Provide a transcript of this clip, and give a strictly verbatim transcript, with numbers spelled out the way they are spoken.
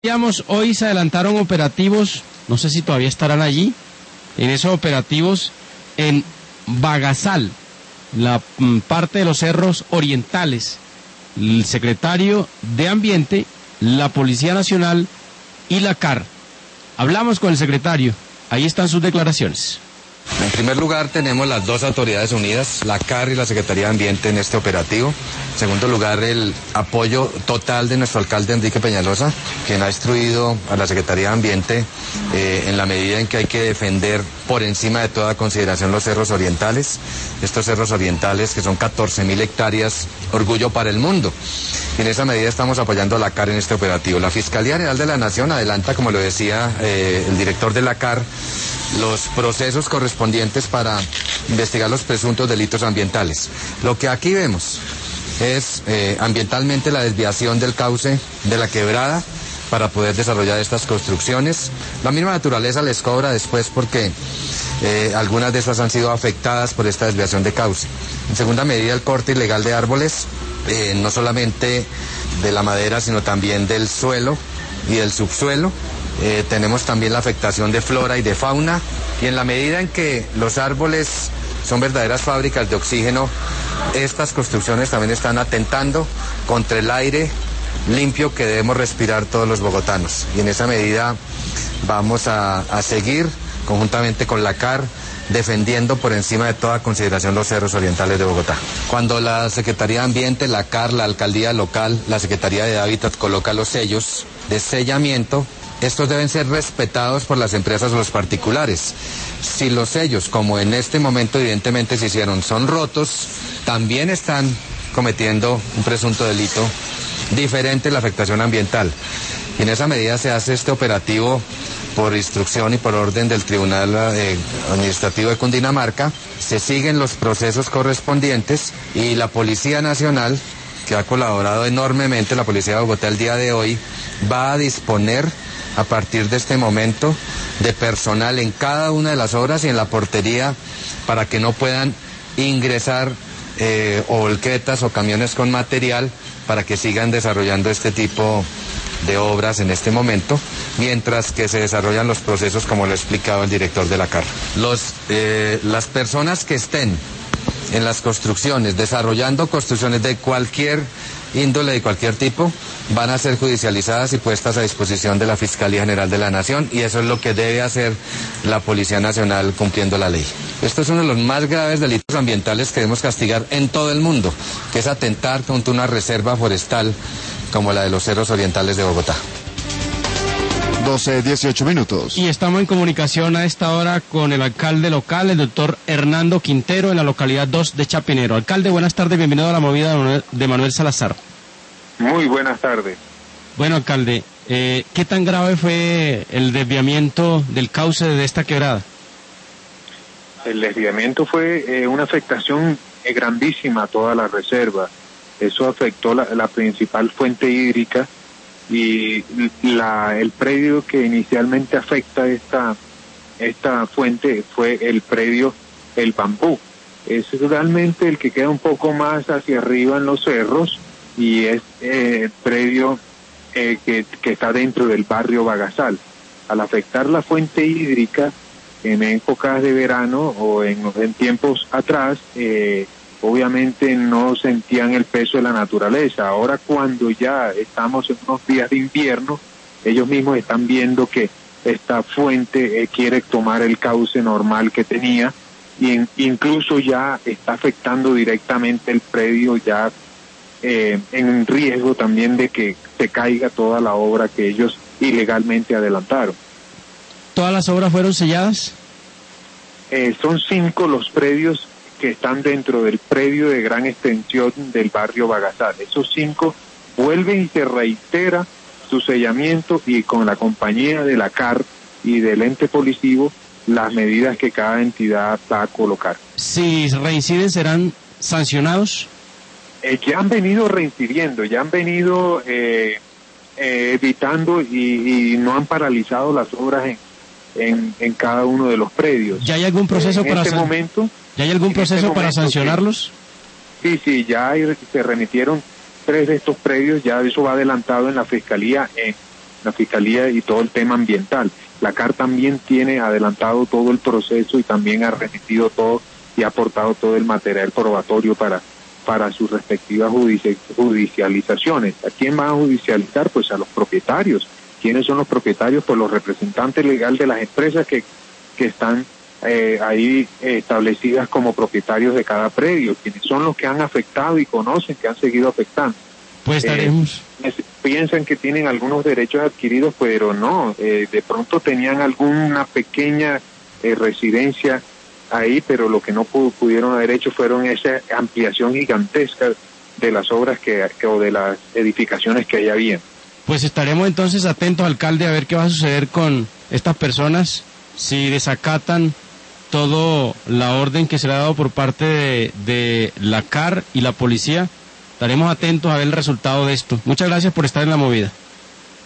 Hoy se adelantaron operativos, no sé si todavía estarán allí, en esos operativos en Bagasal, la mm, parte de los cerros orientales. El secretario de Ambiente, la Policía Nacional y la C A R. Hablamos con el secretario, ahí están sus declaraciones. En primer lugar, tenemos las dos autoridades unidas, la C A R y la Secretaría de Ambiente en este operativo. En segundo lugar, el apoyo total de nuestro alcalde Enrique Peñalosa, quien ha instruido a la Secretaría de Ambiente eh, en la medida en que hay que defender por encima de toda consideración los cerros orientales. Estos cerros orientales, que son catorce mil hectáreas, orgullo para el mundo. Y en esa medida estamos apoyando a la C A R en este operativo. La Fiscalía General de la Nación adelanta, como lo decía eh, el director de la C A R, los procesos correspondientes para investigar los presuntos delitos ambientales. Lo que aquí vemos es eh, ambientalmente la desviación del cauce de la quebrada para poder desarrollar estas construcciones. La misma naturaleza les cobra después porque eh, algunas de esas han sido afectadas por esta desviación de cauce. En segunda medida, el corte ilegal de árboles, eh, no solamente de la madera, sino también del suelo y del subsuelo. Eh, tenemos también la afectación de flora y de fauna, y en la medida en que los árboles son verdaderas fábricas de oxígeno, estas construcciones también están atentando contra el aire limpio que debemos respirar todos los bogotanos. Y en esa medida vamos a, a seguir conjuntamente con la C A R defendiendo por encima de toda consideración los cerros orientales de Bogotá. Cuando la Secretaría de Ambiente, la C A R, la Alcaldía Local, la Secretaría de Hábitat coloca los sellos de sellamiento, estos deben ser respetados por las empresas o los particulares. Si los sellos, como en este momento evidentemente se hicieron, son rotos, también están cometiendo un presunto delito diferente a la afectación ambiental. Y en esa medida se hace este operativo por instrucción y por orden del Tribunal eh, Administrativo de Cundinamarca. Se siguen los procesos correspondientes y la Policía Nacional, que ha colaborado enormemente, la Policía de Bogotá el día de hoy, va a disponer a partir de este momento de personal en cada una de las obras y en la portería para que no puedan ingresar eh, o volquetas o camiones con material para que sigan desarrollando este tipo de obras en este momento, mientras que se desarrollan los procesos como lo ha explicado el director de la C A R. Los, eh, las personas que estén en las construcciones, desarrollando construcciones de cualquier índole, de cualquier tipo, van a ser judicializadas y puestas a disposición de la Fiscalía General de la Nación, y eso es lo que debe hacer la Policía Nacional cumpliendo la ley. Esto es uno de los más graves delitos ambientales que debemos castigar en todo el mundo, que es atentar contra una reserva forestal como la de los cerros orientales de Bogotá. doce, dieciocho minutos. Y estamos en comunicación a esta hora con el alcalde local, el doctor Hernando Quintero, en la localidad dos de Chapinero. Alcalde, buenas tardes, bienvenido a la movida de Manuel, de Manuel Salazar. Muy buenas tardes. Bueno, alcalde, eh, ¿qué tan grave fue el desviamiento del cauce de esta quebrada? El desviamiento fue eh, una afectación eh, grandísima a toda la reserva. Eso afectó la, la principal fuente hídrica, y la, el predio que inicialmente afecta esta, esta fuente fue el predio El Bambú. Es realmente el que queda un poco más hacia arriba en los cerros, y es eh, el predio eh, que, que está dentro del barrio Bagasal. Al afectar la fuente hídrica en épocas de verano o en, en tiempos atrás, eh, obviamente no sentían el peso de la naturaleza. Ahora, cuando ya estamos en unos días de invierno, ellos mismos están viendo que esta fuente eh, quiere tomar el cauce normal que tenía, y en, incluso ya está afectando directamente el predio, ya eh, en riesgo también de que se caiga toda la obra que ellos ilegalmente adelantaron. ¿Todas las obras fueron selladas? Eh, son cinco los predios que están dentro del predio de gran extensión del barrio Bagasal. Esos cinco vuelven y se reitera su sellamiento, y con la compañía de la C A R y del ente policivo, las medidas que cada entidad va a colocar. Si reinciden, ¿serán sancionados? Eh, ya han venido reincidiendo, ya han venido eh, eh, evitando y, y no han paralizado las obras en, en, en cada uno de los predios. ¿Ya hay algún proceso en para este san... momento? ¿Ya hay algún proceso este para momento, sancionarlos? Sí, sí, ya hay, se remitieron tres de estos predios, ya eso va adelantado en la Fiscalía en, la Fiscalía y todo el tema ambiental. La C A R también tiene adelantado todo el proceso y también ha remitido todo y ha aportado todo el material probatorio para, para sus respectivas judici judicializaciones. ¿A quién van a judicializar? Pues a los propietarios. ¿Quiénes son los propietarios? Pues los representantes legales de las empresas que, que están eh, ahí eh, establecidas como propietarios de cada predio, quienes son los que han afectado y conocen que han seguido afectando. Pues estaremos... Eh, piensan que tienen algunos derechos adquiridos, pero no, eh, de pronto tenían alguna pequeña eh, residencia ahí, pero lo que no pudieron haber hecho fueron esa ampliación gigantesca de las obras que, que o de las edificaciones que ahí había. Pues estaremos entonces atentos, alcalde, a ver qué va a suceder con estas personas, si desacatan todo la orden que se le ha dado por parte de, de la C A R y la policía. Estaremos atentos a ver el resultado de esto. Muchas gracias por estar en La Movida.